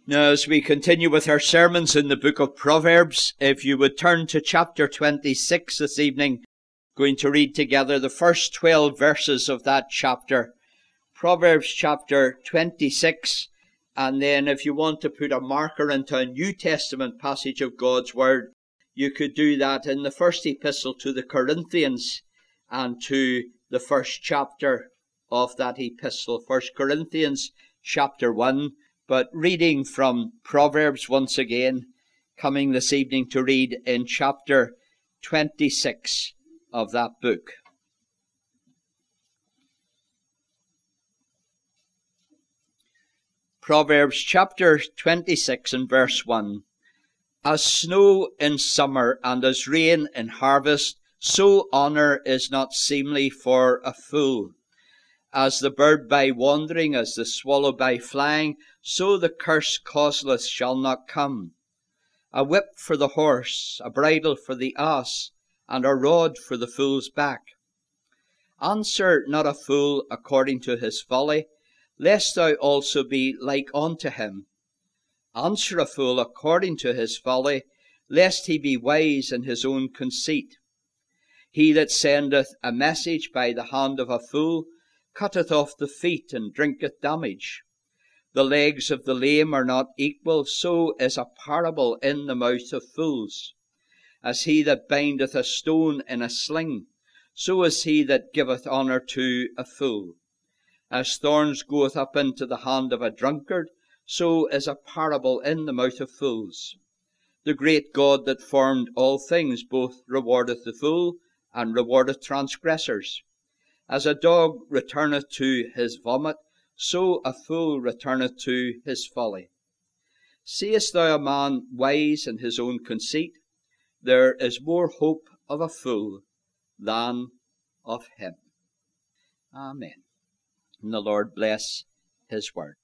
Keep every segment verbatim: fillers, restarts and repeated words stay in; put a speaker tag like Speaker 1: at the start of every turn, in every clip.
Speaker 1: Now, as we continue with our sermons in the book of Proverbs, if you would turn to chapter twenty-six this evening, going to read together the first twelve verses of that chapter. Proverbs chapter twenty-six, and then if you want to put a marker into a New Testament passage of God's Word, you could do that in the first epistle to the Corinthians and to the first chapter of that epistle, First Corinthians chapter one. But reading from Proverbs once again, coming this evening to read in chapter twenty-six of that book. Proverbs chapter twenty-six and verse one. As snow in summer and as rain in harvest, so honour is not seemly for a fool. As the bird by wandering, as the swallow by flying, so the curse causeless shall not come. A whip for the horse, a bridle for the ass, and a rod for the fool's back. Answer not a fool according to his folly, lest thou also be like unto him. Answer a fool according to his folly, lest he be wise in his own conceit. He that sendeth a message by the hand of a fool cutteth off the feet and drinketh damage. The legs of the lame are not equal, so is a parable in the mouth of fools. As he that bindeth a stone in a sling, so is he that giveth honour to a fool. As thorns goeth up into the hand of a drunkard, so is a parable in the mouth of fools. The great God that formed all things both rewardeth the fool, and rewardeth transgressors. As a dog returneth to his vomit, so a fool returneth to his folly. Seest thou a man wise in his own conceit? There is more hope of a fool than of him. Amen. And the Lord bless his word.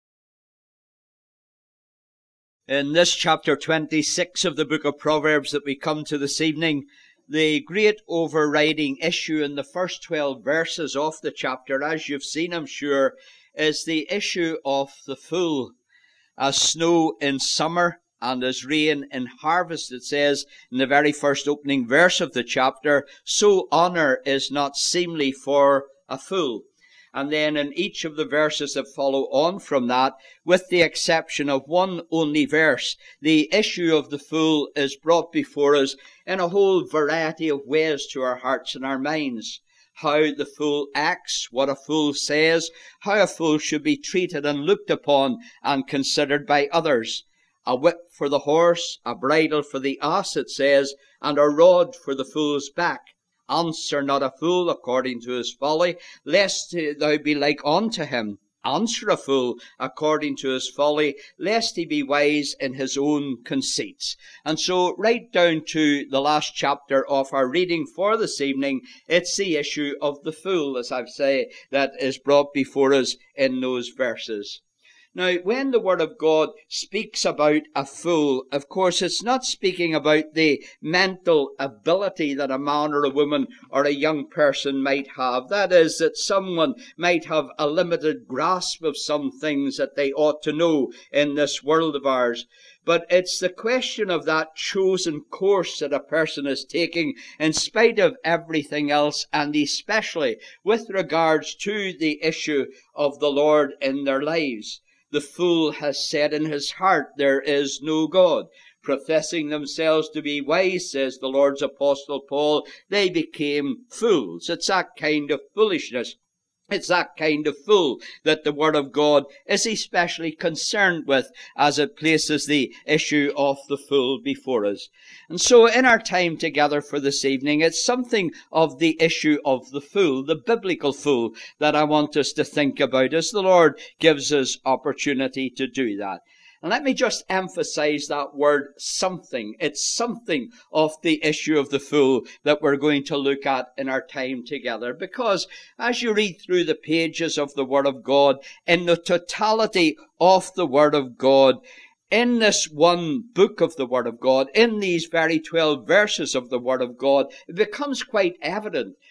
Speaker 1: In this chapter twenty-six of the book of Proverbs that we come to this evening, the great overriding issue in the first twelve verses of the chapter, as you've seen, I'm sure, is the issue of the fool. As snow in summer and as rain in harvest, it says in the very first opening verse of the chapter, so honour is not seemly for a fool. And then in each of the verses that follow on from that, with the exception of one only verse, the issue of the fool is brought before us in a whole variety of ways to our hearts and our minds. How the fool acts, what a fool says, how a fool should be treated and looked upon and considered by others. A whip for the horse, a bridle for the ass, it says, and a rod for the fool's back. Answer not a fool according to his folly, lest thou be like unto him. Answer a fool according to his folly, lest he be wise in his own conceits. And so, right down to the last chapter of our reading for this evening, it's the issue of the fool, as I've said, that is brought before us in those verses. Now, when the Word of God speaks about a fool, of course, it's not speaking about the mental ability that a man or a woman or a young person might have. That is, that someone might have a limited grasp of some things that they ought to know in this world of ours. But it's the question of that chosen course that a person is taking in spite of everything else, and especially with regards to the issue of the Lord in their lives. The fool has said in his heart, there is no God. Professing themselves to be wise, says the Lord's Apostle Paul, they became fools. It's that kind of foolishness. It's that kind of fool that the Word of God is especially concerned with as it places the issue of the fool before us. And so in our time together for this evening, it's something of the issue of the fool, the biblical fool, that I want us to think about as the Lord gives us opportunity to do that. And let me just emphasize that word something. It's something of the issue of the fool that we're going to look at in our time together. Because as you read through the pages of the Word of God, in the totality of the Word of God, in this one book of the Word of God, in these very twelve verses of the Word of God, it becomes quite evident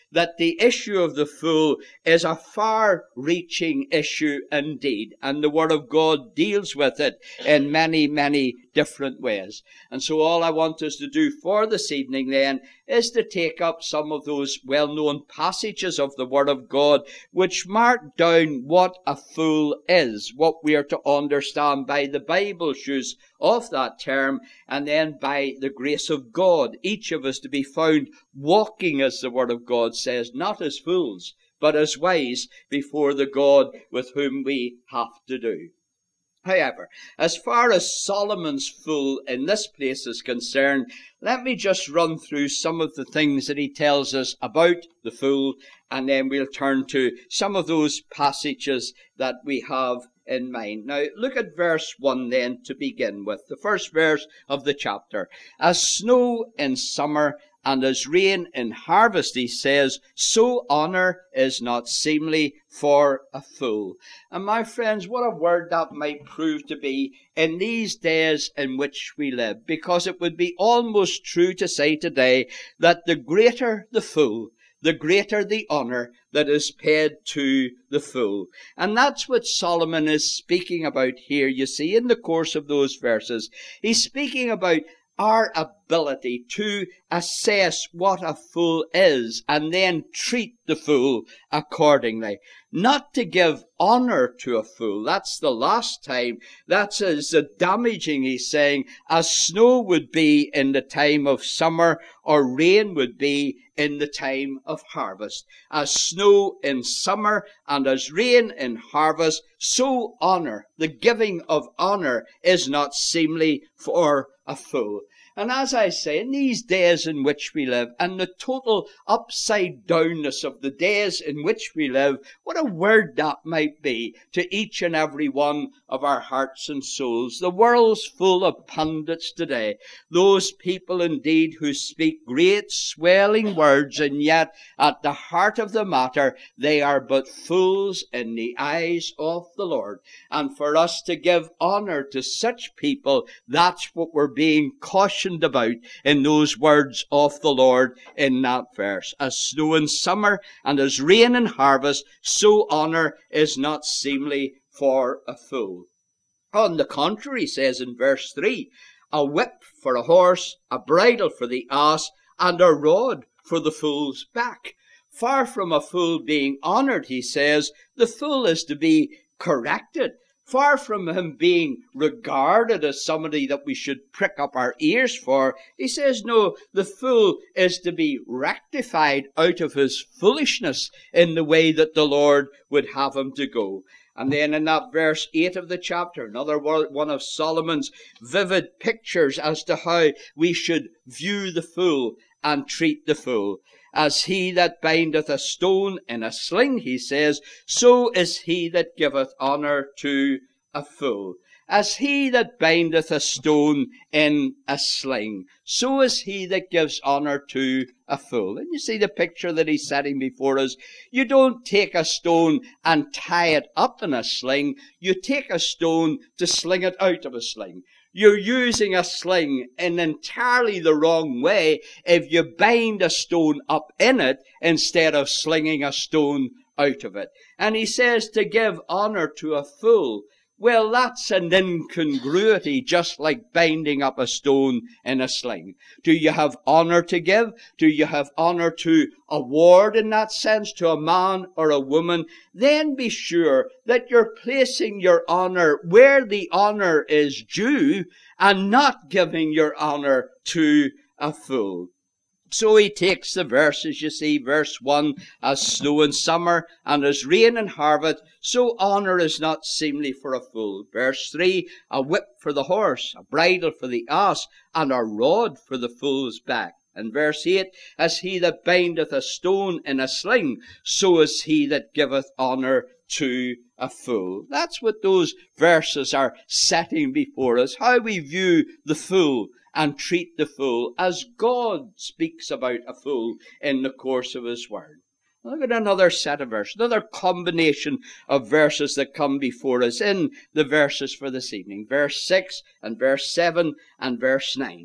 Speaker 1: that the issue of the fool is a far-reaching issue indeed, and the Word of God deals with it in many, many different ways. And so all I want us to do for this evening then is to take up some of those well-known passages of the Word of God which mark down what a fool is, what we are to understand by the Bible's use of that term, and then by the grace of God, each of us to be found walking, as the Word of God says, not as fools, but as wise before the God with whom we have to do. However, as far as Solomon's fool in this place is concerned, let me just run through some of the things that he tells us about the fool, and then we'll turn to some of those passages that we have in mind. Now, look at verse one then to begin with, the first verse of the chapter. As snow in summer and as rain in harvest, he says, so honor is not seemly for a fool. And my friends, what a word that might prove to be in these days in which we live, because it would be almost true to say today that the greater the fool, the greater the honor that is paid to the fool. And that's what Solomon is speaking about here, you see, in the course of those verses. He's speaking about our ability to assess what a fool is and then treat the fool accordingly. Not to give honor to a fool. That's the last time. That's as damaging, he's saying, as snow would be in the time of summer or rain would be in the time of harvest. As snow in summer and as rain in harvest, so honor, the giving of honor, is not seemly for a fool. And as I say, in these days in which we live, and the total upside downness of the days in which we live, what a word that might be to each and every one of our hearts and souls. The world's full of pundits today, those people indeed who speak great swelling words, and yet at the heart of the matter they are but fools in the eyes of the Lord. And for us to give honor to such people, that's what we're being cautioned about in those words of the Lord in that verse. As snow in summer and as rain in harvest, so honor is not seemly for a fool. On the contrary, he says in verse three, a whip for a horse, a bridle for the ass, and a rod for the fool's back. Far from a fool being honored, he says, the fool is to be corrected. Far from him being regarded as somebody that we should prick up our ears for, he says, no, the fool is to be rectified out of his foolishness in the way that the Lord would have him to go. And then in that verse eight of the chapter, another one of Solomon's vivid pictures as to how we should view the fool and treat the fool. As he that bindeth a stone in a sling, he says, so is he that giveth honor to a fool. As he that bindeth a stone in a sling, so is he that gives honor to a fool. And you see the picture that he's setting before us. You don't take a stone and tie it up in a sling. You take a stone to sling it out of a sling. You're using a sling in entirely the wrong way if you bind a stone up in it instead of slinging a stone out of it. And he says to give honor to a fool. Well, that's an incongruity, just like binding up a stone in a sling. Do you have honor to give? Do you have honor to award in that sense to a man or a woman? Then be sure that you're placing your honor where the honor is due and not giving your honor to a fool. So he takes the verses, you see, verse one, as snow in summer and as rain in harvest, so honor is not seemly for a fool. Verse three, a whip for the horse, a bridle for the ass, and a rod for the fool's back. And verse eight, as he that bindeth a stone in a sling, so is he that giveth honor to a fool. That's what those verses are setting before us, how we view the fool and treat the fool as God speaks about a fool in the course of his word. Look at another set of verses, another combination of verses that come before us in the verses for this evening. Verse six and verse seven and verse nine.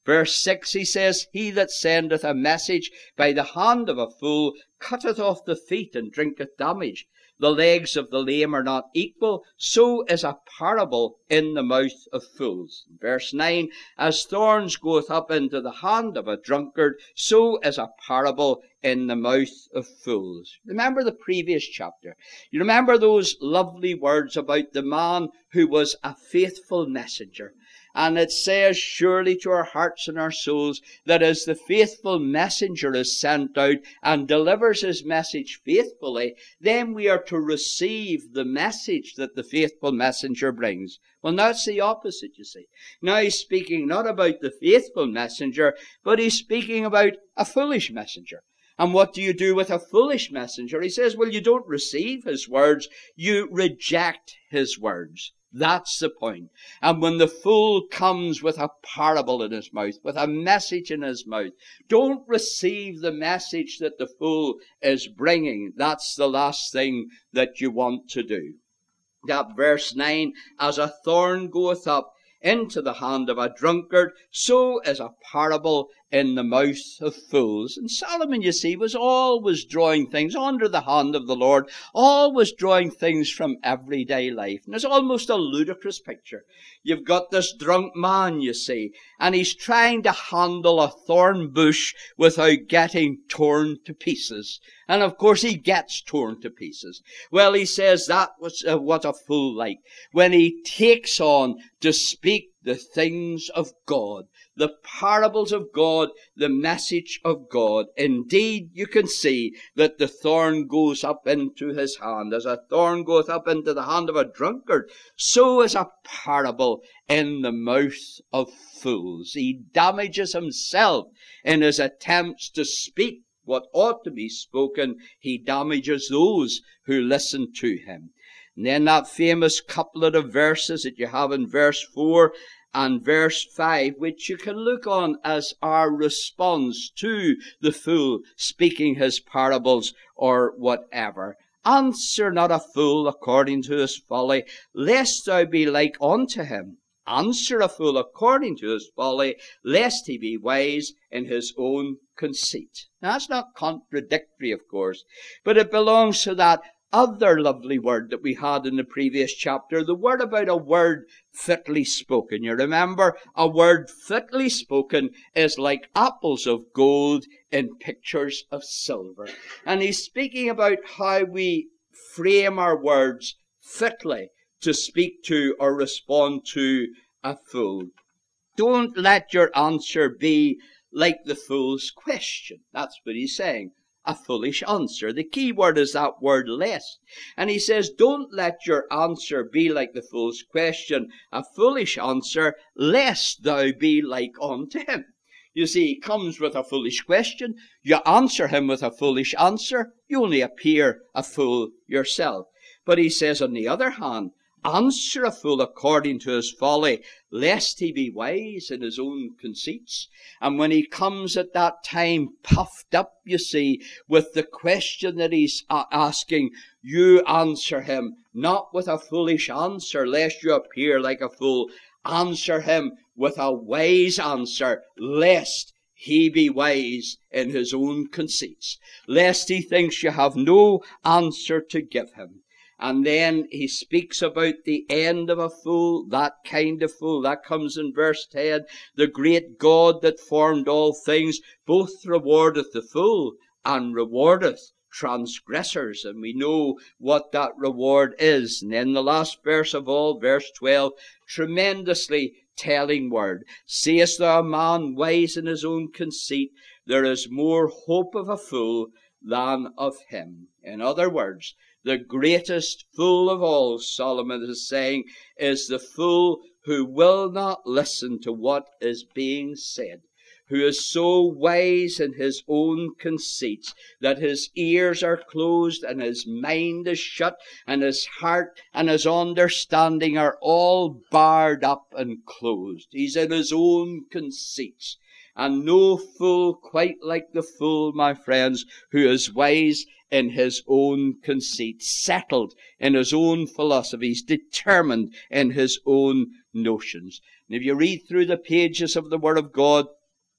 Speaker 1: Verse six, he says, he that sendeth a message by the hand of a fool cutteth off the feet and drinketh damage. The legs of the lame are not equal, so is a parable in the mouth of fools. Verse nine, as thorns goeth up into the hand of a drunkard, so is a parable in the mouth of fools. Remember the previous chapter. You remember those lovely words about the man who was a faithful messenger. And it says surely to our hearts and our souls that as the faithful messenger is sent out and delivers his message faithfully, then we are to receive the message that the faithful messenger brings. Well, now it's the opposite, you see. Now he's speaking not about the faithful messenger, but he's speaking about a foolish messenger. And what do you do with a foolish messenger? He says, well, you don't receive his words, you reject his words. That's the point. And when the fool comes with a parable in his mouth, with a message in his mouth, don't receive the message that the fool is bringing. That's the last thing that you want to do. That verse nine, as a thorn goeth up into the hand of a drunkard, so is a parable in the mouth of fools. And Solomon, you see, was always drawing things under the hand of the Lord, always drawing things from everyday life. And it's almost a ludicrous picture. You've got this drunk man, you see, and he's trying to handle a thorn bush without getting torn to pieces. And of course he gets torn to pieces. Well, he says that was uh, what a fool like, when he takes on to speak the things of God, the parables of God, the message of God. Indeed, you can see that the thorn goes up into his hand. As a thorn goeth up into the hand of a drunkard, so is a parable in the mouth of fools. He damages himself in his attempts to speak what ought to be spoken. He damages those who listen to him. And then that famous couplet of verses that you have in verse four and verse five, which you can look on as our response to the fool speaking his parables or whatever. Answer not a fool according to his folly, lest thou be like unto him. Answer a fool according to his folly, lest he be wise in his own conceit. Now, that's not contradictory, of course, but it belongs to that other lovely word that we had in the previous chapter, the word about a word fitly spoken. You remember, a word fitly spoken is like apples of gold in pictures of silver. And he's speaking about how we frame our words fitly to speak to or respond to a fool. Don't let your answer be like the fool's question. That's what he's saying. A foolish answer. The key word is that word lest. And he says, don't let your answer be like the fool's question, a foolish answer, lest thou be like unto him. You see, he comes with a foolish question. You answer him with a foolish answer. You only appear a fool yourself. But he says, on the other hand, answer a fool according to his folly, lest he be wise in his own conceits. And when he comes at that time puffed up, you see, with the question that he's asking, you answer him, not with a foolish answer, lest you appear like a fool. Answer him with a wise answer, lest he be wise in his own conceits, lest he thinks you have no answer to give him. And then he speaks about the end of a fool, that kind of fool. That comes in verse ten. The great God that formed all things both rewardeth the fool and rewardeth transgressors. And we know what that reward is. And then the last verse of all, verse twelve, tremendously telling word. Sayest thou a man wise in his own conceit, there is more hope of a fool than of him. In other words, the greatest fool of all, Solomon is saying, is the fool who will not listen to what is being said, who is so wise in his own conceits that his ears are closed and his mind is shut and his heart and his understanding are all barred up and closed. He's in his own conceits. And no fool quite like the fool, my friends, who is wise in his own conceit, settled in his own philosophies, determined in his own notions. And if you read through the pages of the Word of God,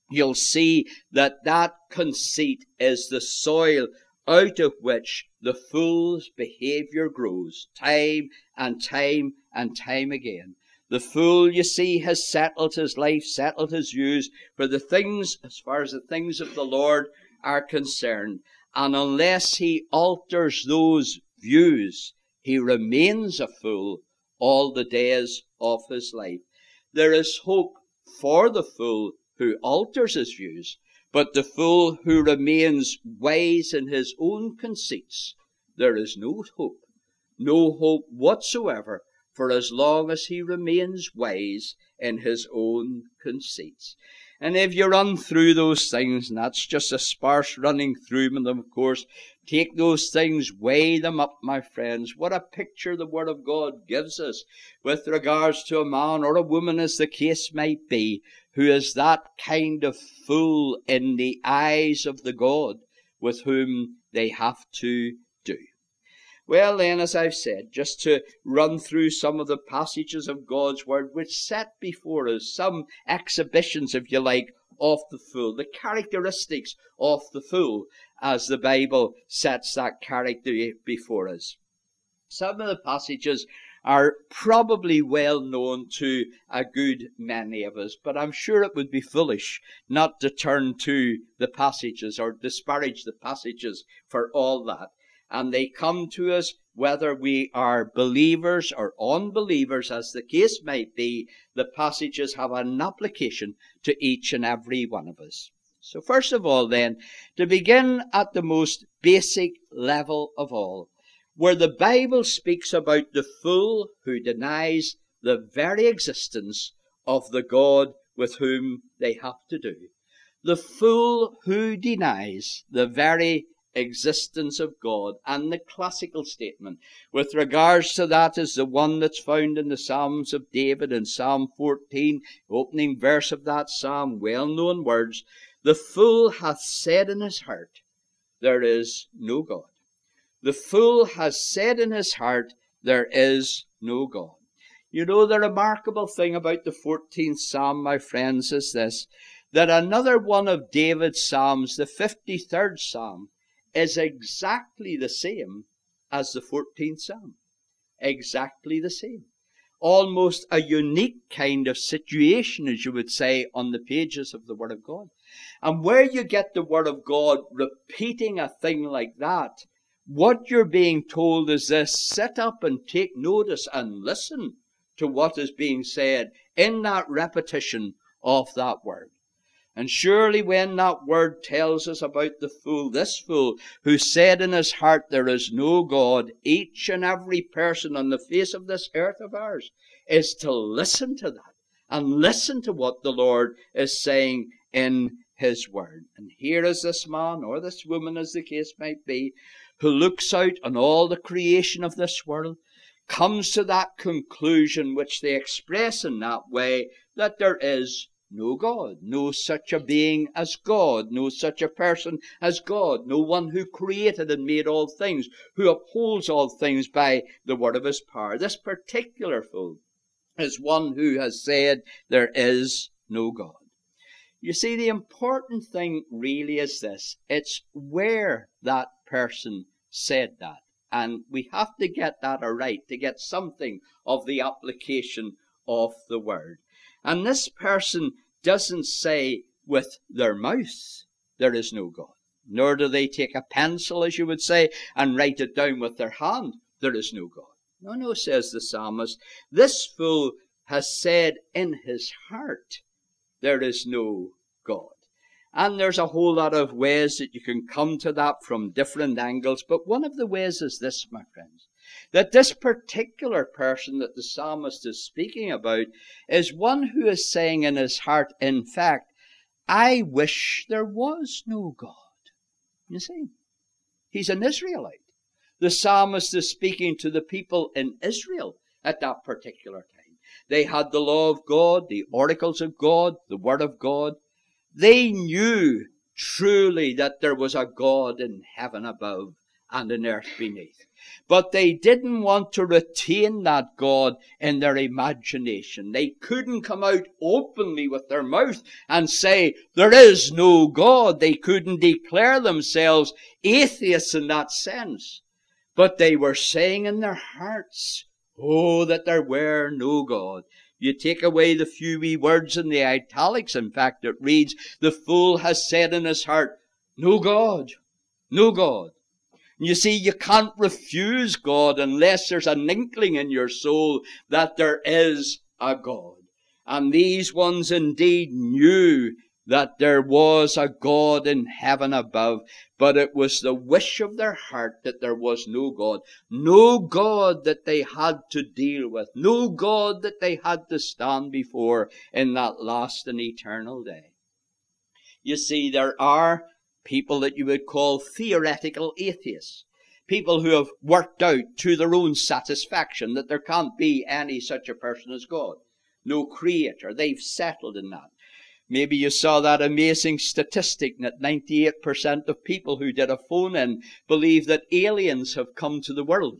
Speaker 1: you'll see that that conceit is the soil out of which the fool's behavior grows, time and time and time again. The fool, you see, has settled his life, settled his views for the things, as far as the things of the Lord are concerned. And unless he alters those views, he remains a fool all the days of his life. There is hope for the fool who alters his views, but the fool who remains wise in his own conceits, there is no hope, no hope whatsoever, for as long as he remains wise in his own conceits. And if you run through those things, and that's just a sparse running through them, of course, take those things, weigh them up, my friends. What a picture the Word of God gives us with regards to a man or a woman, as the case might be, who is that kind of fool in the eyes of the God with whom they have to do. Well then, as I've said, just to run through some of the passages of God's Word which set before us some exhibitions, if you like, of the fool, the characteristics of the fool, as the Bible sets that character before us. Some of the passages are probably well known to a good many of us, but I'm sure it would be foolish not to turn to the passages or disparage the passages for all that. And they come to us whether we are believers or unbelievers, as the case might be. The passages have an application to each and every one of us. So first of all then, to begin at the most basic level of all, where the Bible speaks about the fool who denies the very existence of the God with whom they have to do. The fool who denies the very existence of God. And the classical statement with regards to that is the one that's found in the Psalms of David in Psalm fourteen, opening verse of that psalm, well-known words, "The fool hath said in his heart, there is no God." The fool has said in his heart, there is no God. You know, the remarkable thing about the fourteenth Psalm, my friends, is this, that another one of David's Psalms, the fifty-third Psalm, is exactly the same as the fourteenth Psalm. Exactly the same. Almost a unique kind of situation, as you would say, on the pages of the Word of God. And where you get the Word of God repeating a thing like that, what you're being told is this: sit up and take notice and listen to what is being said in that repetition of that word. And surely when that word tells us about the fool, this fool who said in his heart, there is no God, each and every person on the face of this earth of ours is to listen to that and listen to what the Lord is saying in his word. And here is this man, or this woman as the case might be, who looks out on all the creation of this world, comes to that conclusion which they express in that way, that there is no God, no such a being as God, no such a person as God, no one who created and made all things, who upholds all things by the word of his power. This particular fool is one who has said there is no God. You see, the important thing really is this: it's where that person said that. And we have to get that aright to get something of the application of the word. And this person doesn't say with their mouth, there is no God. Nor do they take a pencil, as you would say, and write it down with their hand, there is no God. No, no, says the psalmist, this fool has said in his heart, there is no God. And there's a whole lot of ways that you can come to that from different angles. But one of the ways is this, my friends, that this particular person that the psalmist is speaking about is one who is saying in his heart, in fact, I wish there was no God. You see, he's an Israelite. The psalmist is speaking to the people in Israel at that particular time. They had the law of God, the oracles of God, the word of God. They knew truly that there was a God in heaven above and an earth beneath. But they didn't want to retain that God in their imagination. They couldn't come out openly with their mouth and say, there is no God. They couldn't declare themselves atheists in that sense. But they were saying in their hearts, oh, that there were no God. You take away the few wee words in the italics, in fact, it reads, the fool has said in his heart, no God, no God. You see, you can't refuse God unless there's an inkling in your soul that there is a God. And these ones indeed knew that there was a God in heaven above, but it was the wish of their heart that there was no God. No God that they had to deal with. No God that they had to stand before in that last and eternal day. You see, there are people that you would call theoretical atheists. People who have worked out to their own satisfaction that there can't be any such a person as God. No creator. They've settled in that. Maybe you saw that amazing statistic that ninety-eight percent of people who did a phone-in believe that aliens have come to the world.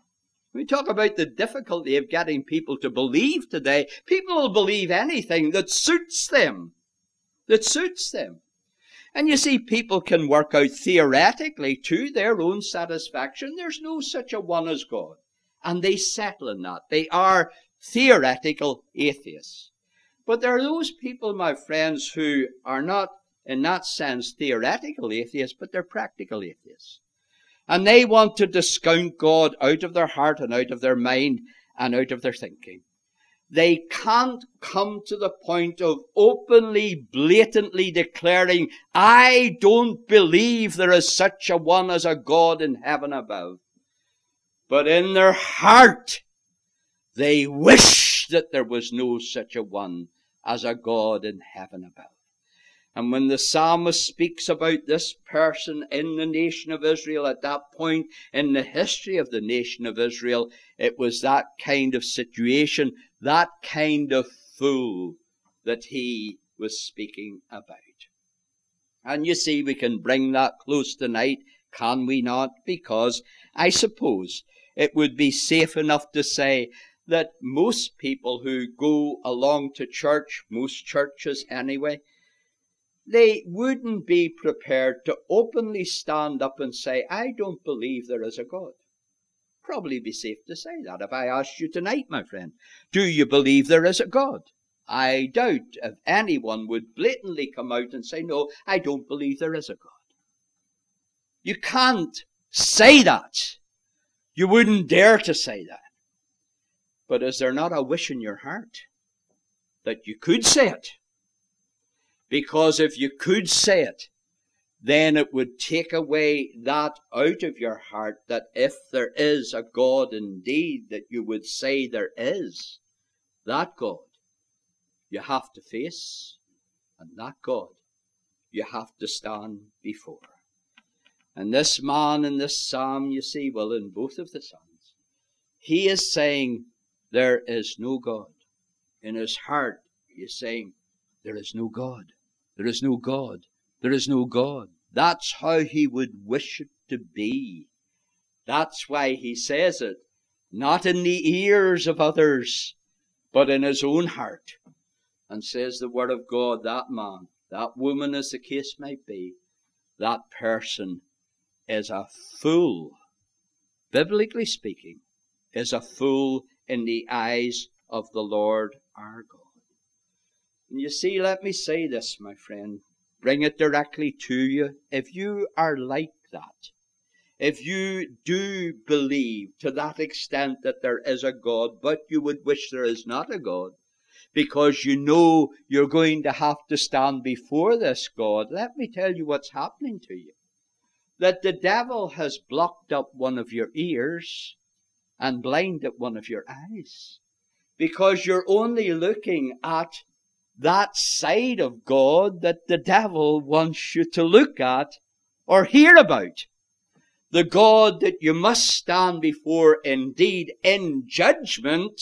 Speaker 1: We talk about the difficulty of getting people to believe today. People will believe anything that suits them. That suits them. And you see, people can work out theoretically to their own satisfaction. There's no such a one as God. And they settle in that. They are theoretical atheists. But there are those people, my friends, who are not, in that sense, theoretical atheists, but they're practical atheists. And they want to discount God out of their heart and out of their mind and out of their thinking. They can't come to the point of openly, blatantly declaring, I don't believe there is such a one as a God in heaven above. But in their heart, they wish that there was no such a one as a God in heaven above. And when the psalmist speaks about this person in the nation of Israel at that point in the history of the nation of Israel, it was that kind of situation, that kind of fool that he was speaking about. And you see, we can bring that close tonight, can we not? Because I suppose it would be safe enough to say that most people who go along to church, most churches anyway, they wouldn't be prepared to openly stand up and say, I don't believe there is a God. Probably be safe to say that. If I asked you tonight, my friend, do you believe there is a God? I doubt if anyone would blatantly come out and say, no, I don't believe there is a God. You can't say that. You wouldn't dare to say that. But is there not a wish in your heart that you could say it? Because if you could say it, then it would take away that out of your heart, that if there is a God indeed, that you would say there is, that God you have to face, and that God you have to stand before. And this man in this psalm, you see, well, in both of the psalms, he is saying there is no God. In his heart, he is saying there is no God. There is no God. There is no God. That's how he would wish it to be. That's why he says it, not in the ears of others, but in his own heart. And says the word of God, that man, that woman, as the case might be, that person is a fool. Biblically speaking, is a fool in the eyes of the Lord our God. And you see, let me say this, my friend. Bring it directly to you. If you are like that, if you do believe to that extent that there is a God, but you would wish there is not a God, because you know you're going to have to stand before this God, let me tell you what's happening to you. That the devil has blocked up one of your ears and blinded one of your eyes. Because you're only looking at that side of God that the devil wants you to look at or hear about. The God that you must stand before indeed in judgment,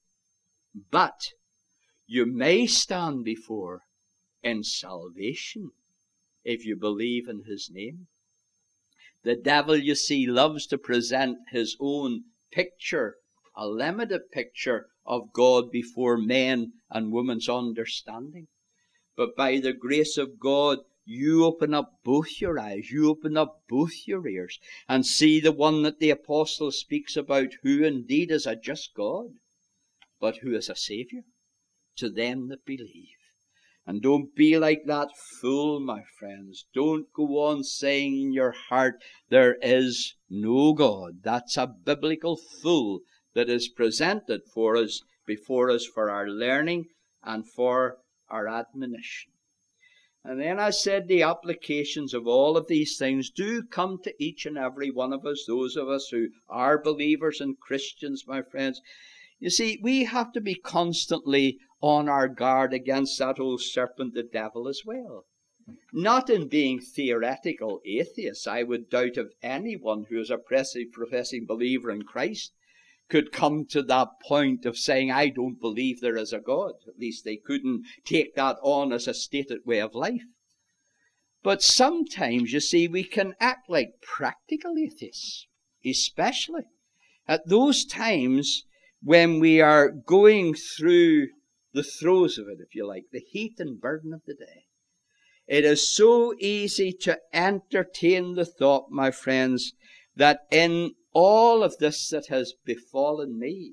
Speaker 1: but you may stand before in salvation if you believe in his name. The devil, you see, loves to present his own picture, a limited picture of God before men and women's understanding. But by the grace of God, you open up both your eyes, you open up both your ears, and see the one that the apostle speaks about, who indeed is a just God, but who is a Saviour to them that believe. And don't be like that fool, my friends. Don't go on saying in your heart, there is no God. That's a biblical fool that is presented for us, before us, for our learning and for our admonition. And then I said the applications of all of these things do come to each and every one of us, those of us who are believers and Christians, my friends. You see, we have to be constantly on our guard against that old serpent, the devil, as well. Not in being theoretical atheists. I would doubt if anyone who is a professing believer in Christ could come to that point of saying, I don't believe there is a God. At least they couldn't take that on as a stated way of life. But sometimes, you see, we can act like practical atheists, especially at those times when we are going through the throes of it, if you like, the heat and burden of the day. It is so easy to entertain the thought, my friends, that in all of this that has befallen me,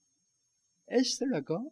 Speaker 1: is there a God?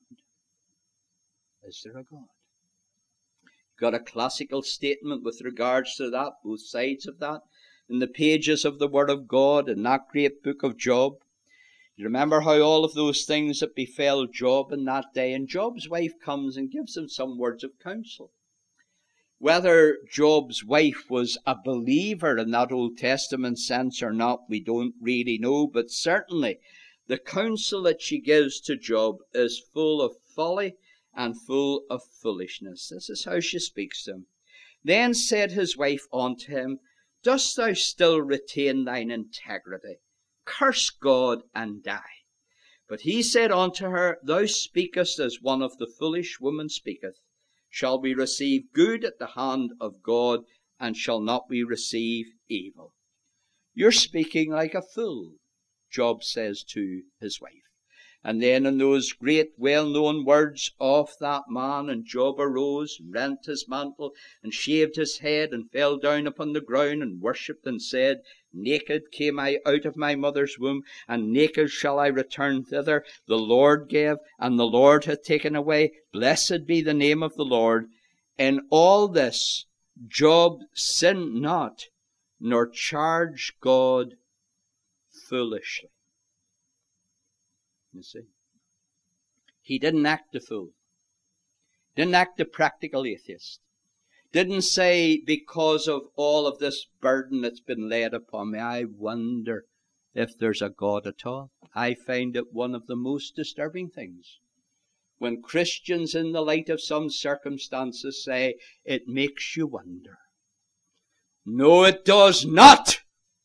Speaker 1: Is there a God? Got a classical statement with regards to that, both sides of that, in the pages of the Word of God, in that great book of Job. You remember how all of those things that befell Job in that day, and Job's wife comes and gives him some words of counsel. Whether Job's wife was a believer in that Old Testament sense or not, we don't really know, but certainly the counsel that she gives to Job is full of folly and full of foolishness. This is how she speaks to him. Then said his wife unto him, Dost thou still retain thine integrity? Curse God and die. But he said unto her, Thou speakest as one of the foolish women speaketh. Shall we receive good at the hand of God, and shall not we receive evil? You're speaking like a fool, Job says to his wife. And then in those great well-known words of that man, and Job arose, and rent his mantle, and shaved his head, and fell down upon the ground, and worshipped, and said, Naked came I out of my mother's womb, and naked shall I return thither. The Lord gave, and the Lord hath taken away. Blessed be the name of the Lord. In all this Job sinned not, nor charged God foolishly. You see, he didn't act a fool. Didn't act a practical atheist. Didn't say, because of all of this burden that's been laid upon me, I wonder if there's a God at all. I find it one of the most disturbing things when Christians, in the light of some circumstances, say, it makes you wonder. No, it does not.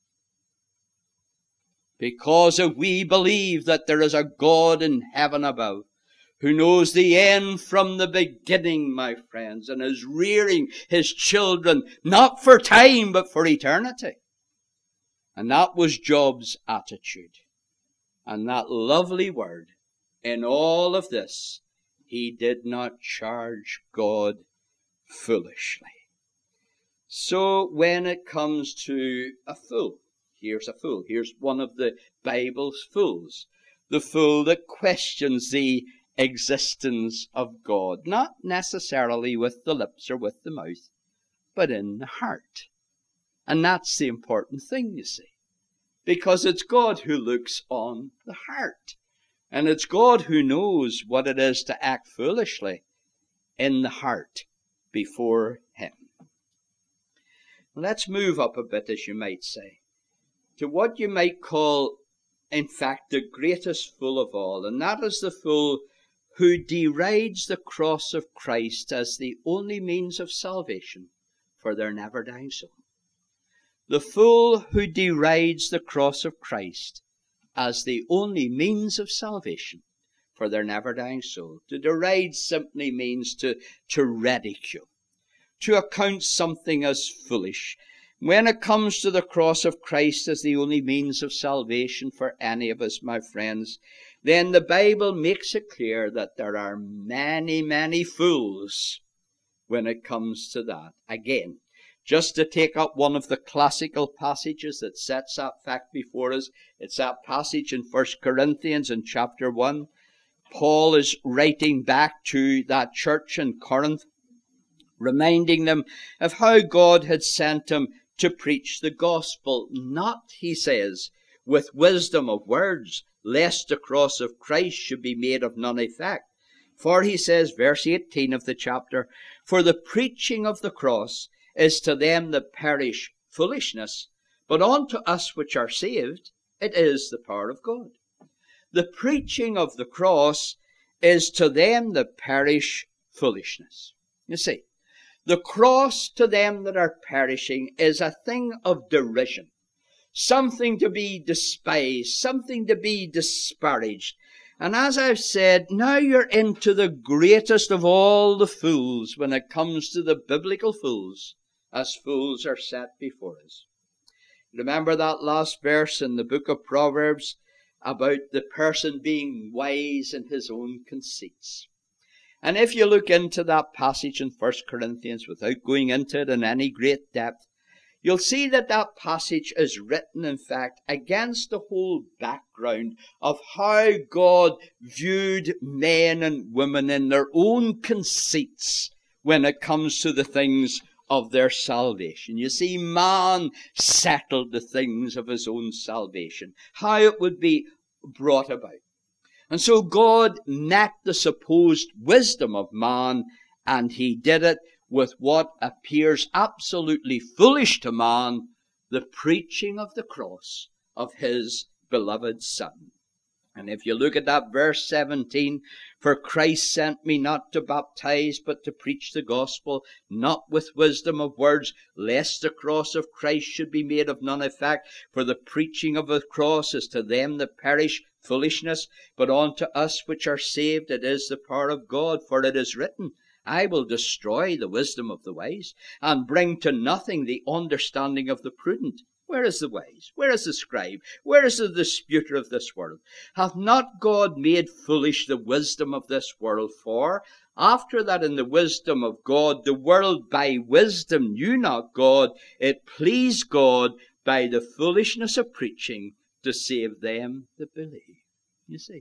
Speaker 1: Because if we believe that there is a God in heaven above, who knows the end from the beginning, my friends, and is rearing his children, not for time, but for eternity. And that was Job's attitude. And that lovely word, in all of this, he did not charge God foolishly. So when it comes to a fool, here's a fool. Here's one of the Bible's fools. The fool that questions the existence of God. Not necessarily with the lips or with the mouth, but in the heart. And that's the important thing, you see. Because it's God who looks on the heart. And it's God who knows what it is to act foolishly in the heart before him. Let's move up a bit, as you might say, to what you might call, in fact, the greatest fool of all. And that is the fool who derides the cross of Christ as the only means of salvation for their never-dying soul. The fool who derides the cross of Christ as the only means of salvation for their never-dying soul. To deride simply means to, to ridicule, to account something as foolish. When it comes to the cross of Christ as the only means of salvation for any of us, my friends, then the Bible makes it clear that there are many, many fools when it comes to that. Again, just to take up one of the classical passages that sets that fact before us, it's that passage in First Corinthians in chapter one. Paul is writing back to that church in Corinth, reminding them of how God had sent him to preach the gospel, not, he says, with wisdom of words, lest the cross of Christ should be made of none effect. For, he says, verse eighteen of the chapter, for the preaching of the cross is to them that perish foolishness, but unto us which are saved it is the power of God. The preaching of the cross is to them that perish foolishness. You see, the cross to them that are perishing is a thing of derision, something to be despised, something to be disparaged. And as I've said, now you're into the greatest of all the fools when it comes to the biblical fools, as fools are set before us. Remember that last verse in the book of Proverbs about the person being wise in his own conceits. And if you look into that passage in First Corinthians without going into it in any great depth, you'll see that that passage is written, in fact, against the whole background of how God viewed men and women in their own conceits when it comes to the things of their salvation. You see, man settled the things of his own salvation, how it would be brought about. And so God met the supposed wisdom of man, and he did it with what appears absolutely foolish to man, the preaching of the cross of his beloved Son. And if you look at that verse seventeen, for Christ sent me not to baptize, but to preach the gospel, not with wisdom of words, lest the cross of Christ should be made of none effect. For the preaching of the cross is to them that perish foolishness, but unto us which are saved it is the power of God. For it is written, I will destroy the wisdom of the wise, and bring to nothing the understanding of the prudent. Where is the wise? Where is the scribe? Where is the disputer of this world? Hath not God made foolish the wisdom of this world? For after that in the wisdom of God, the world by wisdom knew not God, it pleased God by the foolishness of preaching to save them that believe. You see,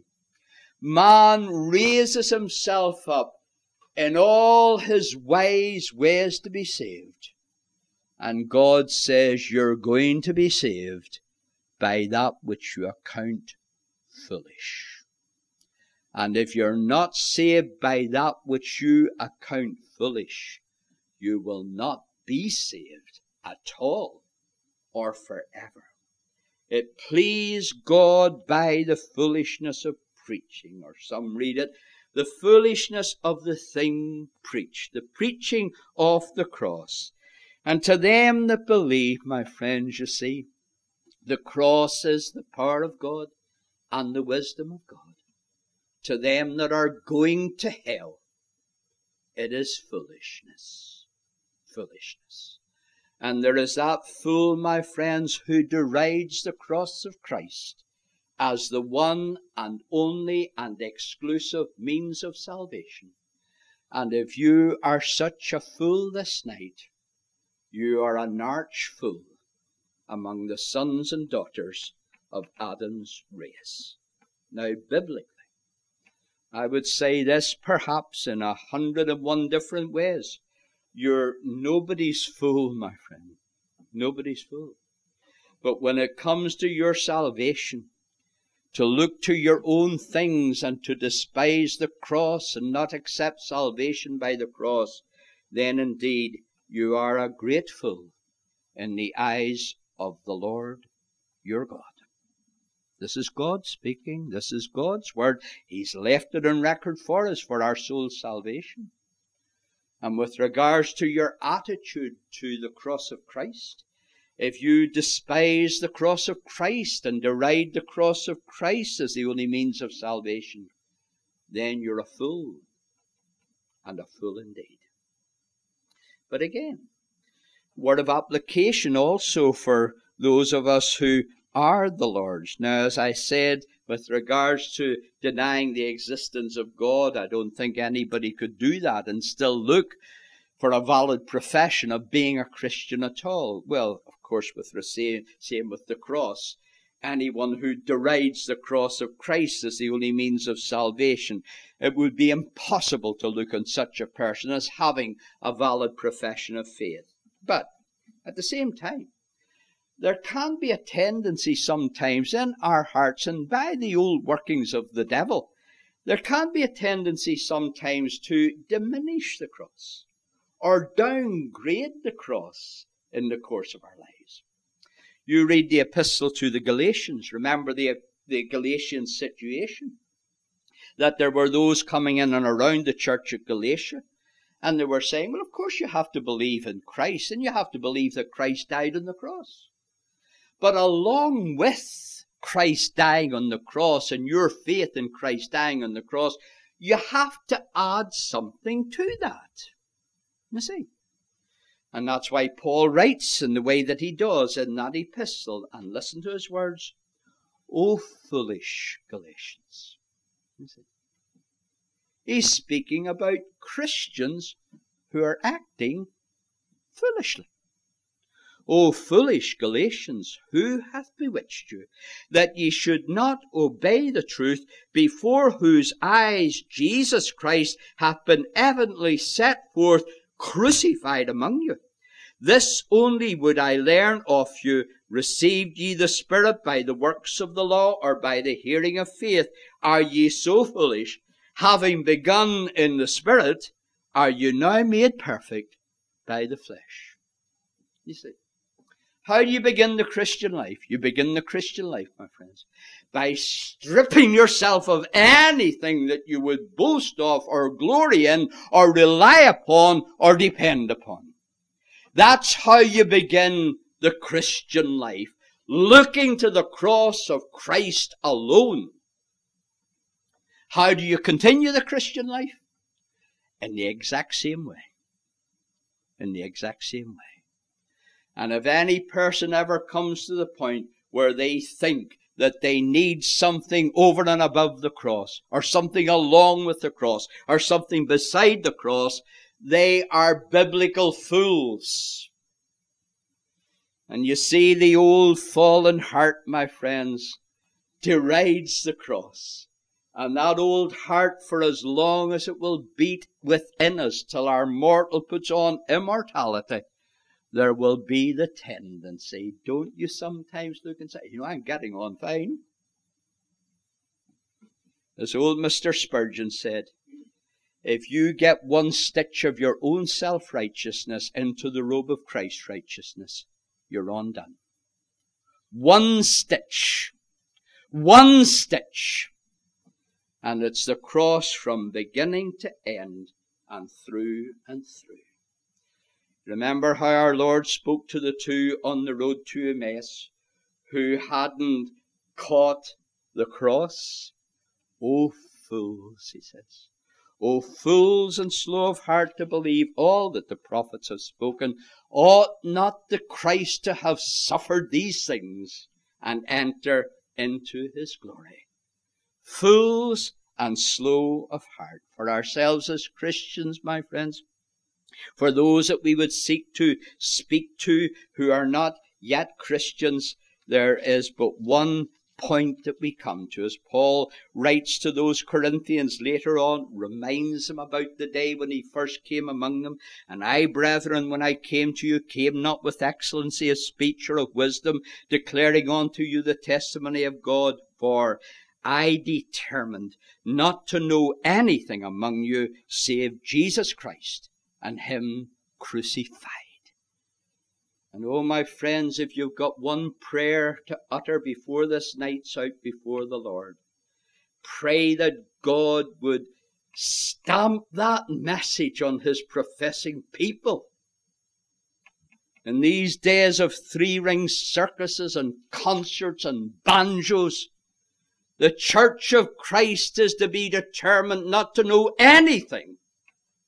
Speaker 1: man raises himself up in all his wise ways to be saved. And God says you're going to be saved by that which you account foolish. And if you're not saved by that which you account foolish, you will not be saved at all or forever. It pleased God by the foolishness of preaching, or some read it, the foolishness of the thing preached, the preaching of the cross. And to them that believe, my friends, you see, the cross is the power of God and the wisdom of God. To them that are going to hell, it is foolishness. Foolishness. And there is that fool, my friends, who derides the cross of Christ as the one and only and exclusive means of salvation. And if you are such a fool this night, you are an arch fool among the sons and daughters of Adam's race. Now, biblically, I would say this perhaps in a hundred and one different ways. You're nobody's fool, my friend. Nobody's fool. But when it comes to your salvation, to look to your own things and to despise the cross and not accept salvation by the cross, then indeed you are a great fool in the eyes of the Lord your God. This is God speaking. This is God's word. He's left it on record for us for our soul's salvation. And with regards to your attitude to the cross of Christ, if you despise the cross of Christ and deride the cross of Christ as the only means of salvation, then you're a fool, and a fool indeed. But again, word of application also for those of us who are the Lord's. Now, as I said, with regards to denying the existence of God, I don't think anybody could do that and still look for a valid profession of being a Christian at all. Well, of course, with the same, same with the cross. Anyone who derides the cross of Christ as the only means of salvation, it would be impossible to look on such a person as having a valid profession of faith. But at the same time, there can be a tendency sometimes in our hearts, and by the old workings of the devil, there can be a tendency sometimes to diminish the cross or downgrade the cross in the course of our lives. You read the epistle to the Galatians. Remember the, the Galatian situation, that there were those coming in and around the church at Galatia, and they were saying, well, of course you have to believe in Christ, and you have to believe that Christ died on the cross. But along with Christ dying on the cross and your faith in Christ dying on the cross, you have to add something to that. You see? And that's why Paul writes in the way that he does in that epistle. And listen to his words. O foolish Galatians. You see? He's speaking about Christians who are acting foolishly. O foolish Galatians, who hath bewitched you, that ye should not obey the truth, before whose eyes Jesus Christ hath been evidently set forth, crucified among you? This only would I learn of you. Received ye the Spirit by the works of the law, or by the hearing of faith? Are ye so foolish? Having begun in the Spirit, are you now made perfect by the flesh? You see, how do you begin the Christian life? You begin the Christian life, my friends, by stripping yourself of anything that you would boast of or glory in or rely upon or depend upon. That's how you begin the Christian life, looking to the cross of Christ alone. How do you continue the Christian life? In the exact same way. In the exact same way. And if any person ever comes to the point where they think that they need something over and above the cross, or something along with the cross, or something beside the cross, they are biblical fools. And you see, the old fallen heart, my friends, derides the cross. And that old heart, for as long as it will beat within us till our mortal puts on immortality, there will be the tendency, don't you sometimes look and say, you know, I'm getting on fine. As old Mister Spurgeon said, if you get one stitch of your own self-righteousness into the robe of Christ's righteousness, you're undone. One stitch. One stitch. And it's the cross from beginning to end and through and through. Remember how our Lord spoke to the two on the road to Emmaus who hadn't caught the cross? O fools, he says. O fools and slow of heart to believe all that the prophets have spoken. Ought not the Christ to have suffered these things and enter into his glory? Fools and slow of heart. For ourselves as Christians, my friends, for those that we would seek to speak to who are not yet Christians, there is but one point that we come to. As Paul writes to those Corinthians later on, reminds them about the day when he first came among them. And I, brethren, when I came to you, came not with excellency of speech or of wisdom, declaring unto you the testimony of God. For I determined not to know anything among you save Jesus Christ and him crucified. And oh, my friends, if you've got one prayer to utter before this night's out before the Lord, pray that God would stamp that message on his professing people. In these days of three-ring circuses and concerts and banjos, the Church of Christ is to be determined not to know anything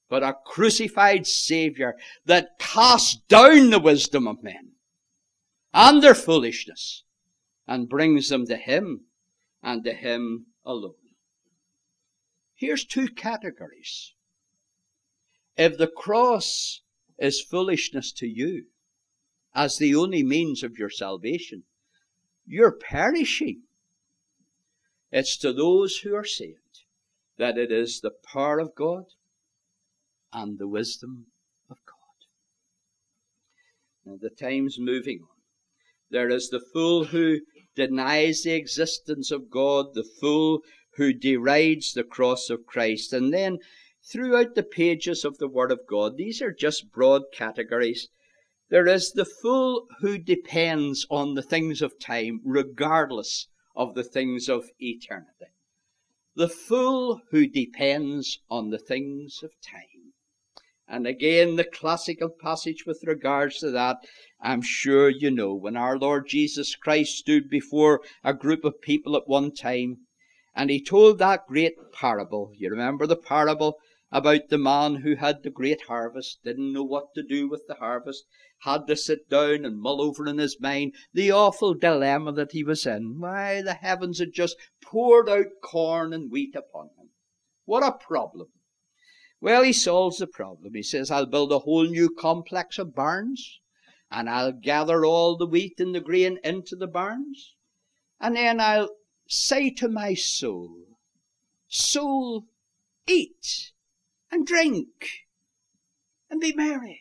Speaker 1: but a crucified Saviour that casts down the wisdom of men and their foolishness and brings them to Him and to Him alone. Here's two categories. If the cross is foolishness to you as the only means of your salvation, you're perishing. It's to those who are saved that it is the power of God and the wisdom of God. Now the time's moving on. There is the fool who denies the existence of God, the fool who derides the cross of Christ. And then throughout the pages of the Word of God, these are just broad categories. There is the fool who depends on the things of time, regardless of the things of eternity. The fool who depends on the things of time. And again, the classical passage with regards to that, I'm sure you know, when our Lord Jesus Christ stood before a group of people at one time, and He told that great parable. You remember the parable about the man who had the great harvest, didn't know what to do with the harvest, had to sit down and mull over in his mind the awful dilemma that he was in. Why, the heavens had just poured out corn and wheat upon him. What a problem. Well, he solves the problem. He says, I'll build a whole new complex of barns, and I'll gather all the wheat and the grain into the barns, and then I'll say to my soul, soul, eat and drink and be merry.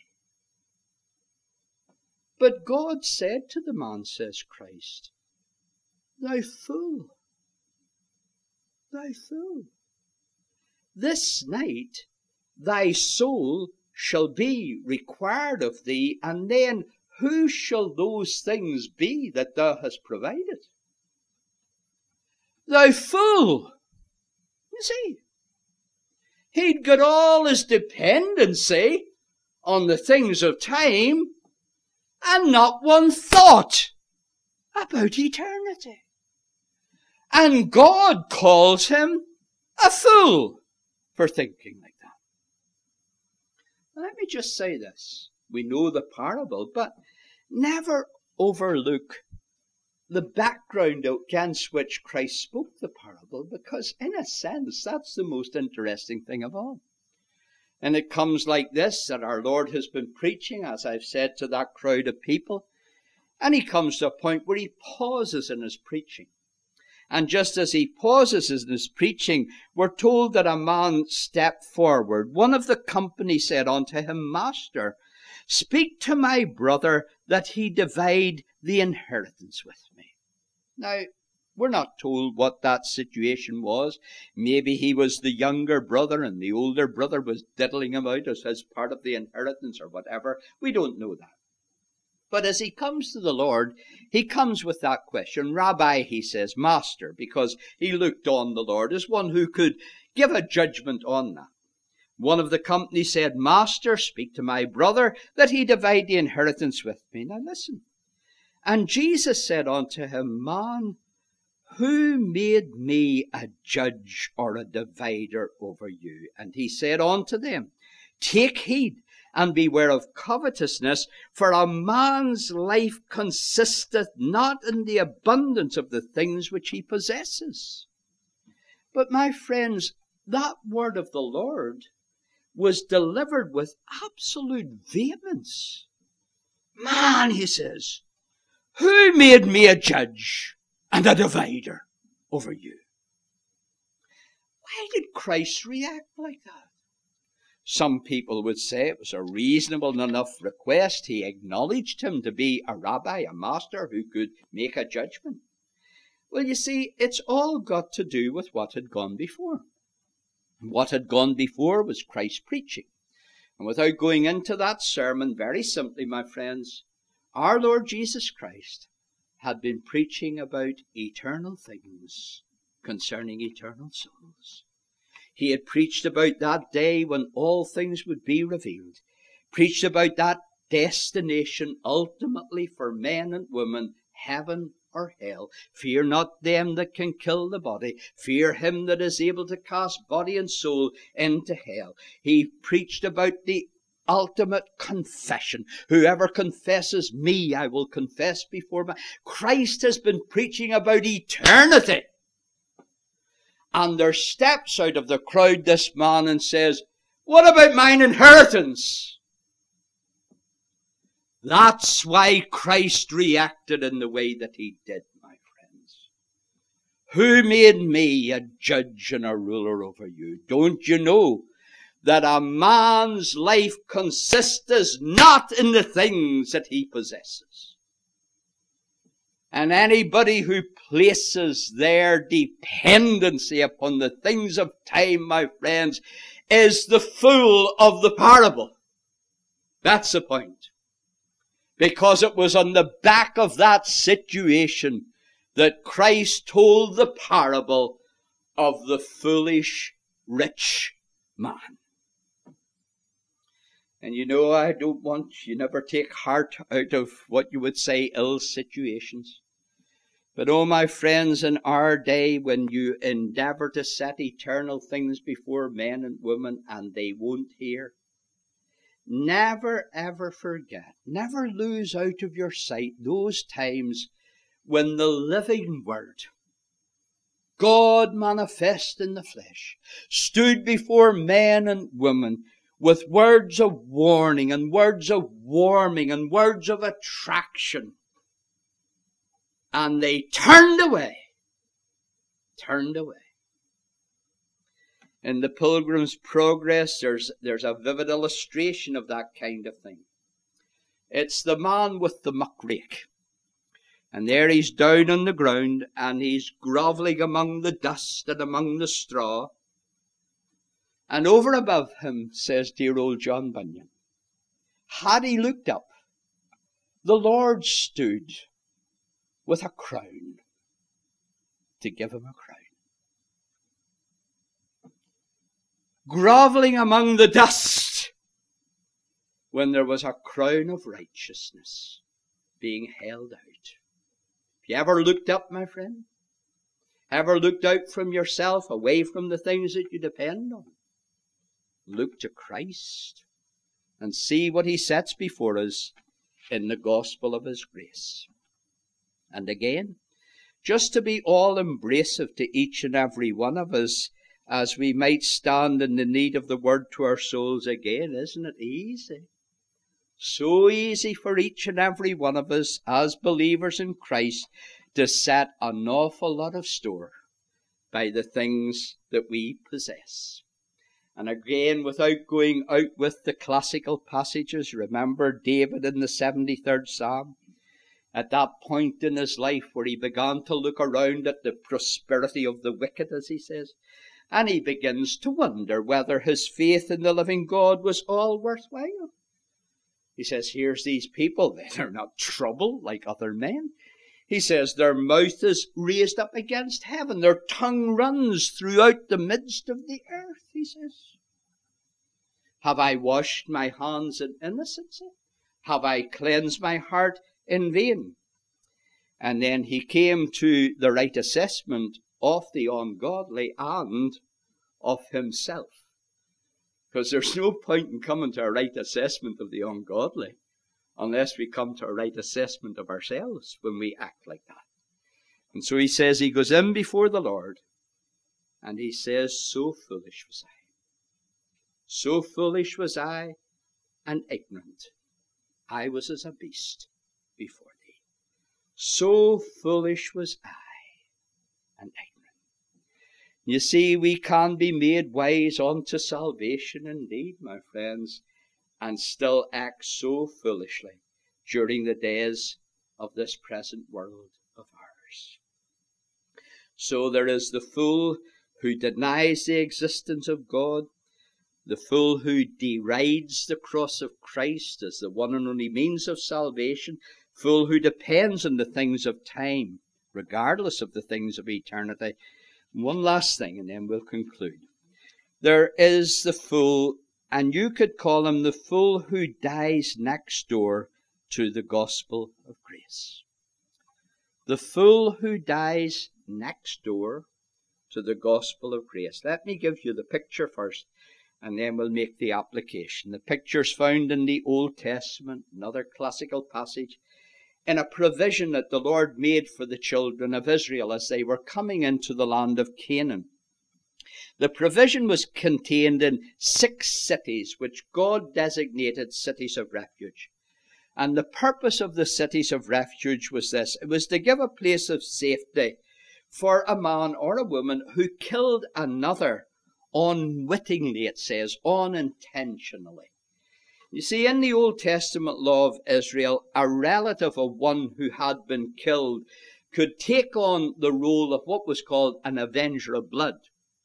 Speaker 1: But God said to the man, says Christ, thou fool, thou fool, this night thy soul shall be required of thee, and then who shall those things be that thou hast provided? Thou fool! You see, he'd got all his dependency on the things of time and not one thought about eternity. And God calls him a fool for thinking like that. Let me just say this. We know the parable, but never overlook the background against which Christ spoke the parable, because in a sense, that's the most interesting thing of all. And it comes like this, that our Lord has been preaching, as I've said, to that crowd of people, and he comes to a point where he pauses in his preaching. And just as he pauses in his preaching, we're told that a man stepped forward. One of the company said unto him, Master, speak to my brother that he divide the inheritance with me. Now, we're not told what that situation was. Maybe he was the younger brother and the older brother was diddling him out as, as part of the inheritance or whatever. We don't know that. But as he comes to the Lord, he comes with that question. Rabbi, he says, Master, because he looked on the Lord as one who could give a judgment on that. One of the company said, Master, speak to my brother that he divide the inheritance with me. Now listen. And Jesus said unto him, Man, who made me a judge or a divider over you? And he said unto them, Take heed and beware of covetousness, for a man's life consisteth not in the abundance of the things which he possesses. But my friends, that word of the Lord was delivered with absolute vehemence. Man, he says, who made me a judge and a divider over you? Why did Christ react like that? Some people would say it was a reasonable enough request. He acknowledged him to be a rabbi, a master who could make a judgment. Well, you see, it's all got to do with what had gone before. What had gone before was Christ's preaching. And without going into that sermon, very simply, my friends, our Lord Jesus Christ had been preaching about eternal things concerning eternal souls. He had preached about that day when all things would be revealed. Preached about that destination ultimately for men and women, heaven or hell. Fear not them that can kill the body. Fear him that is able to cast body and soul into hell. He preached about the ultimate confession. Whoever confesses me, I will confess before my... Christ has been preaching about eternity. And there steps out of the crowd this man and says, what about mine inheritance? That's why Christ reacted in the way that he did, my friends. Who made me a judge and a ruler over you? Don't you know that a man's life consists not in the things that he possesses? And anybody who places their dependency upon the things of time, my friends, is the fool of the parable. That's the point. Because it was on the back of that situation that Christ told the parable of the foolish rich man. And you know, I don't want, you never take heart out of what you would say ill situations. But oh, my friends, in our day, when you endeavor to set eternal things before men and women and they won't hear, never ever forget, never lose out of your sight those times when the living Word, God manifest in the flesh, stood before men and women with words of warning and words of warming and words of attraction. And they turned away. Turned away. In the Pilgrim's Progress, there's, there's a vivid illustration of that kind of thing. It's the man with the muck rake. And there he's down on the ground, and he's grovelling among the dust and among the straw. And over above him, says dear old John Bunyan, had he looked up, the Lord stood with a crown to give him a crown. Grovelling among the dust when there was a crown of righteousness being held out. Have you ever looked up, my friend? Ever looked out from yourself, away from the things that you depend on? Look to Christ and see what he sets before us in the gospel of his grace. And again, just to be all embracive to each and every one of us, as we might stand in the need of the word to our souls again, isn't it easy? So easy for each and every one of us as believers in Christ to set an awful lot of store by the things that we possess. And again, without going out with the classical passages, remember David in the seventy-third Psalm, at that point in his life where he began to look around at the prosperity of the wicked, as he says, and he begins to wonder whether his faith in the living God was all worthwhile. He says, here's these people, they're not troubled like other men. He says, their mouth is raised up against heaven, their tongue runs throughout the midst of the earth, he says. Have I washed my hands in innocency? Have I cleansed my heart in vain? And then he came to the right assessment of the ungodly and of himself. Because there's no point in coming to a right assessment of the ungodly unless we come to a right assessment of ourselves when we act like that. And so he says, he goes in before the Lord and he says, so foolish was I. So foolish was I and ignorant. I was as a beast before thee. So foolish was I and ignorant. You see, we can be made wise unto salvation indeed, my friends, and still act so foolishly during the days of this present world of ours. So there is the fool who denies the existence of God, the fool who derides the cross of Christ as the one and only means of salvation, fool who depends on the things of time, regardless of the things of eternity. One last thing, and then we'll conclude. There is the fool, and you could call him the fool who dies next door to the gospel of grace. the fool who dies next door to the gospel of grace. Let me give you the picture first, and then we'll make the application. The picture's found in the Old Testament, another classical passage, in a provision that the Lord made for the children of Israel as they were coming into the land of Canaan. The provision was contained in six cities, which God designated cities of refuge. And the purpose of the cities of refuge was this. It was to give a place of safety for a man or a woman who killed another unwittingly, it says, unintentionally. You see, in the Old Testament law of Israel, a relative of one who had been killed could take on the role of what was called an avenger of blood.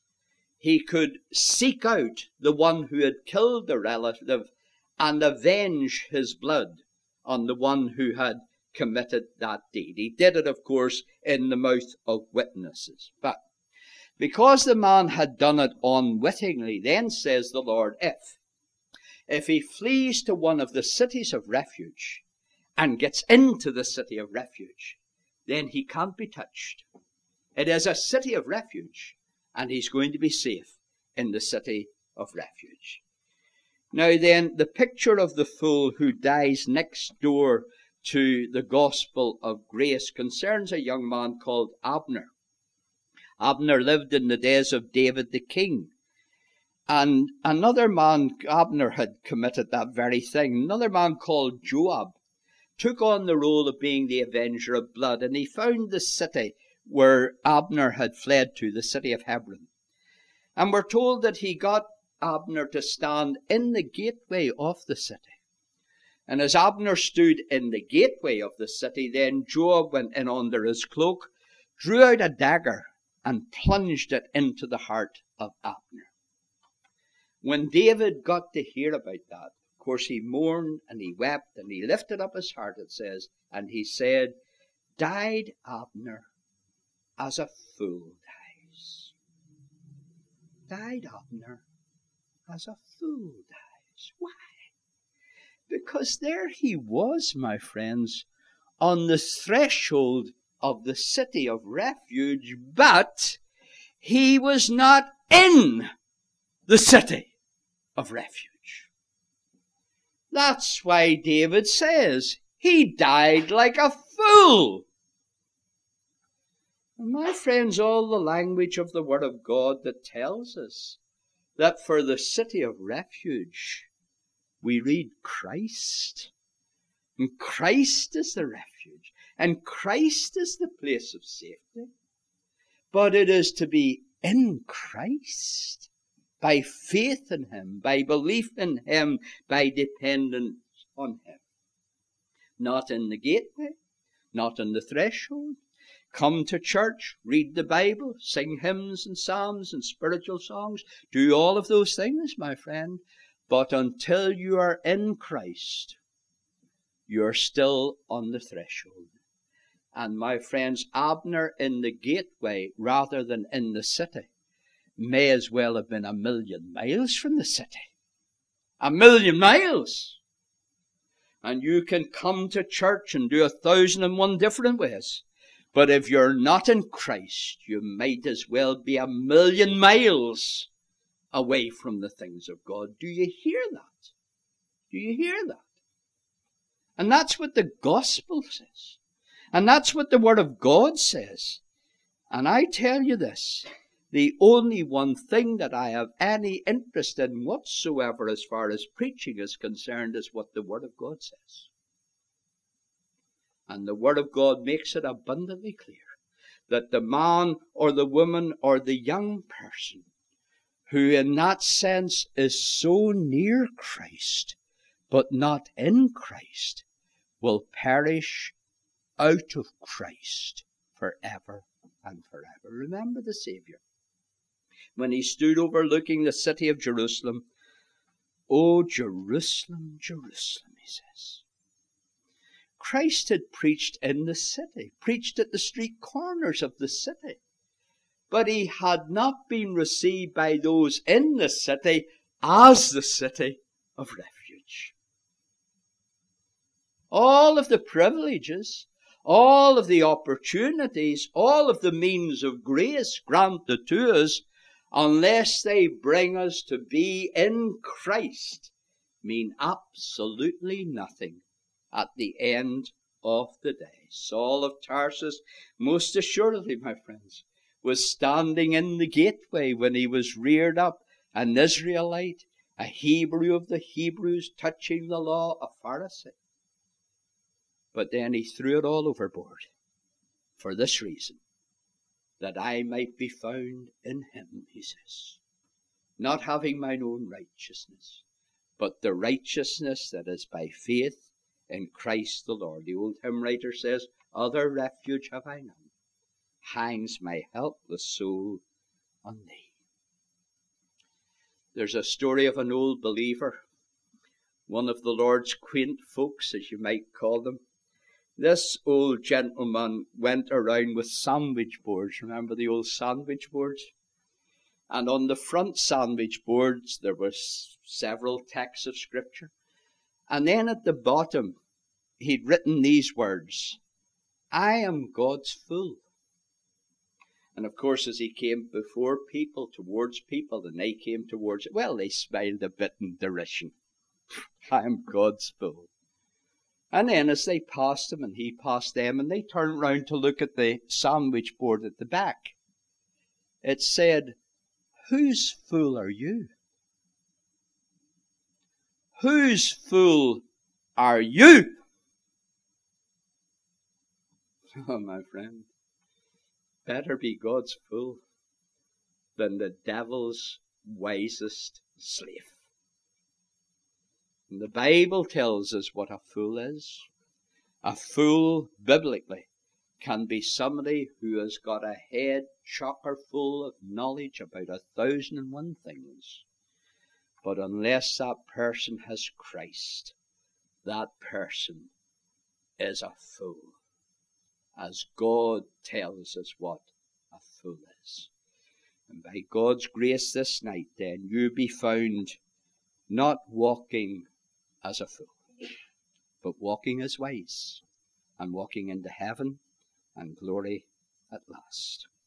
Speaker 1: He could seek out the one who had killed the relative and avenge his blood on the one who had committed that deed. He did it, of course, in the mouth of witnesses. But because the man had done it unwittingly, then says the Lord, if If he flees to one of the cities of refuge and gets into the city of refuge, then he can't be touched. It is a city of refuge, and he's going to be safe in the city of refuge. Now then, the picture of the fool who dies next door to the gospel of grace concerns a young man called Abner. Abner lived in the days of David the king. And another man, Abner had committed that very thing. Another man called Joab took on the role of being the avenger of blood. And he found the city where Abner had fled to, the city of Hebron. And we're told that he got Abner to stand in the gateway of the city. And as Abner stood in the gateway of the city, then Joab went in under his cloak, drew out a dagger, and plunged it into the heart of Abner. When David got to hear about that, of course he mourned and he wept and he lifted up his heart, it says, and he said, died Abner as a fool dies. Died Abner as a fool dies. Why? Because there he was, my friends, on the threshold of the city of refuge, but he was not in the city of refuge. That's why David says he died like a fool. And my friends, all the language of the Word of God that tells us that for the city of refuge we read Christ. And Christ is the refuge. And Christ is the place of safety. But it is to be in Christ, by faith in Him, by belief in Him, by dependence on Him. Not in the gateway, not in the threshold. Come to church, read the Bible, sing hymns and psalms and spiritual songs. Do all of those things, my friend. But until you are in Christ, you are still on the threshold. And my friends, Abner in the gateway rather than in the city may as well have been a million miles from the city. A million miles! And you can come to church and do a thousand and one different ways. But if you're not in Christ, you might as well be a million miles away from the things of God. Do you hear that? Do you hear that? And that's what the gospel says. And that's what the Word of God says. And I tell you this, the only one thing that I have any interest in whatsoever as far as preaching is concerned is what the Word of God says. And the Word of God makes it abundantly clear that the man or the woman or the young person who in that sense is so near Christ but not in Christ will perish out of Christ forever and forever. Remember the Savior, when he stood overlooking the city of Jerusalem. "O Jerusalem, Jerusalem," he says. Christ had preached in the city, preached at the street corners of the city. But he had not been received by those in the city as the city of refuge. All of the privileges, all of the opportunities, all of the means of grace granted to us, unless they bring us to be in Christ, mean absolutely nothing at the end of the day. Saul of Tarsus, most assuredly, my friends, was standing in the gateway when he was reared up, an Israelite, a Hebrew of the Hebrews, touching the law, a Pharisee. But then he threw it all overboard for this reason, that I might be found in him, he says, not having mine own righteousness, but the righteousness that is by faith in Christ the Lord. The old hymn writer says, other refuge have I none, hangs my helpless soul on thee. There's a story of an old believer, one of the Lord's quaint folks, as you might call them. This old gentleman went around with sandwich boards. Remember the old sandwich boards? And on the front sandwich boards, there were several texts of Scripture. And then at the bottom, he'd written these words, I am God's fool. And of course, as he came before people, towards people, and they came towards it, well, they smiled a bit in derision. I am God's fool. And then as they passed him and he passed them, and they turned round to look at the sandwich board at the back, it said, whose fool are you? Whose fool are you? Oh, my friend, better be God's fool than the devil's wisest slave. And the Bible tells us what a fool is. A fool, biblically, can be somebody who has got a head chocker full of knowledge about a thousand and one things. But unless that person has Christ, that person is a fool. As God tells us what a fool is. And by God's grace this night, then, you be found not walking as a fool, but walking as wise, and walking into heaven and glory at last.